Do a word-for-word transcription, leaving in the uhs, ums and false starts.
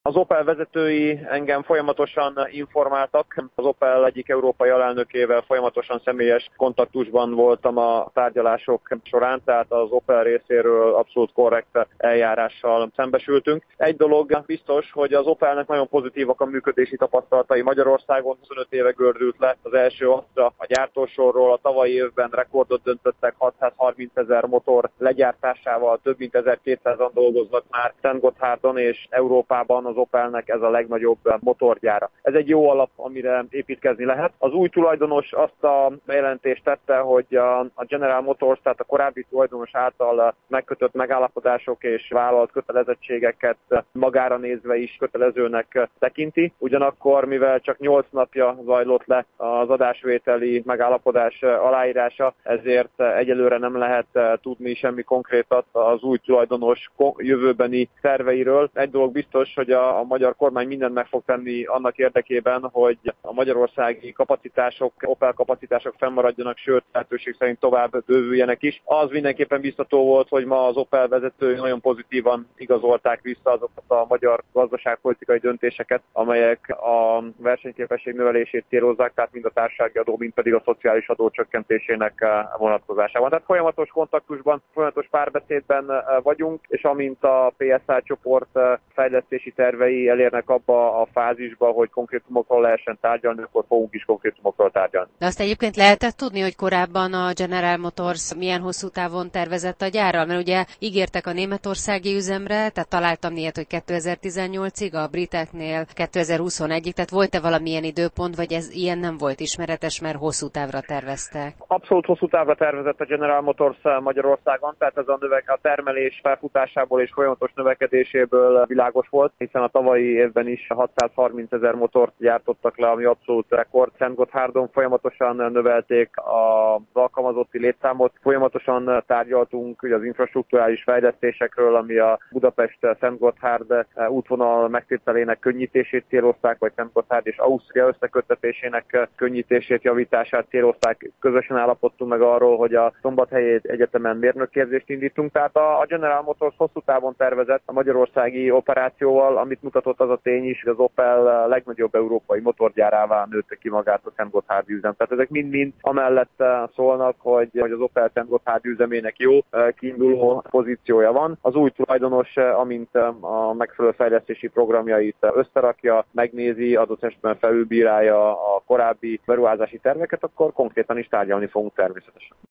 Az Opel vezetői engem folyamatosan informáltak. Az Opel egyik európai alelnökével folyamatosan személyes kontaktusban voltam a tárgyalások során, tehát az Opel részéről abszolút korrekt eljárással szembesültünk. Egy dolog biztos, hogy az Opelnek nagyon pozitívak a működési tapasztalatai Magyarországon. huszonöt éve gördült le az első Astra a gyártósorról. A tavalyi évben rekordot döntöttek, hatszázharmincezer motor legyártásával, több mint ezerkétszázan dolgoznak már Szentgotthárdon, és Európában az Opelnek ez a legnagyobb motorgyára. Ez egy jó alap, amire építkezni lehet. Az új tulajdonos azt a bejelentést tette, hogy a General Motors, tehát a korábbi tulajdonos által megkötött megállapodások és vállalt kötelezettségeket magára nézve is kötelezőnek tekinti. Ugyanakkor, mivel csak nyolc napja zajlott le az adásvételi megállapodás aláírása, ezért egyelőre nem lehet tudni semmi konkrétat az új tulajdonos jövőbeni terveiről. Egy dolog biztos, hogy a a magyar kormány mindent meg fog tenni annak érdekében, hogy a magyarországi kapacitások, Opel kapacitások fennmaradjanak, sőt, lehetőség szerint tovább bővüljenek is. Az mindenképpen biztató volt, hogy ma az Opel vezetői nagyon pozitívan igazolták vissza azokat a magyar gazdaságpolitikai döntéseket, amelyek a versenyképesség növelését célozzák, tehát mind a társasági adó, mind pedig a szociális adó csökkentésének vonatkozásában. Tehát folyamatos kontaktusban, folyamatos párbeszédben vagyunk, és amint a pé es á csoport fejlesztési tervei elérnek abba a fázisba, hogy konkrétumokról lehessen tárgyalni, akkor fogunk is konkrétumokról tárgyalni. De azt egyébként lehetett tudni, hogy korábban a General Motors milyen hosszú távon tervezett a gyárral? Mert ugye ígértek a németországi üzemre, tehát találtam ilyet, hogy kétezer-tizennyolcig, a briteknél kétezer-huszonegyig, tehát volt-e valamilyen időpont, vagy ez ilyen nem volt ismeretes, mert hosszú távra terveztek? Abszolút hosszú távra tervezett a General Motors Magyarországon, tehát ez a, növek, a termelés felfutásából és folyamatos növekedéséből világos volt, hiszen a tavalyi évben is hatszázharmincezer motort gyártottak le, ami abszolút rekord. Szentgotthárdon folyamatosan növelték az alkalmazotti létszámot, folyamatosan tárgyaltunk ugye az infrastrukturális fejlesztésekről, ami a Budapest-Szentgotthárd útvonal megtételének könnyítését célozták, vagy Szentgotthárd és Ausztria összeköttetésének könnyítését, javítását célozták. Közösen állapodtunk meg arról, hogy a Szombathelyi Egyetemen mérnökképzést indítunk, tehát a General Motors hosszú távon tervezett a magyarországi operációval, amit mutatott az a tény is, hogy az Opel legnagyobb európai motorgyárává nőtte ki magát a Szentgotthárdi üzem. Tehát ezek mind-mind amellett szólnak, hogy, hogy az Opel Szentgotthárdi üzemének jó kiinduló pozíciója van. Az új tulajdonos, amint a megfelelő fejlesztési programjait összerakja, megnézi, adott esetben felülbírálja a korábbi beruházási terveket, akkor konkrétan is tárgyalni fogunk természetesen.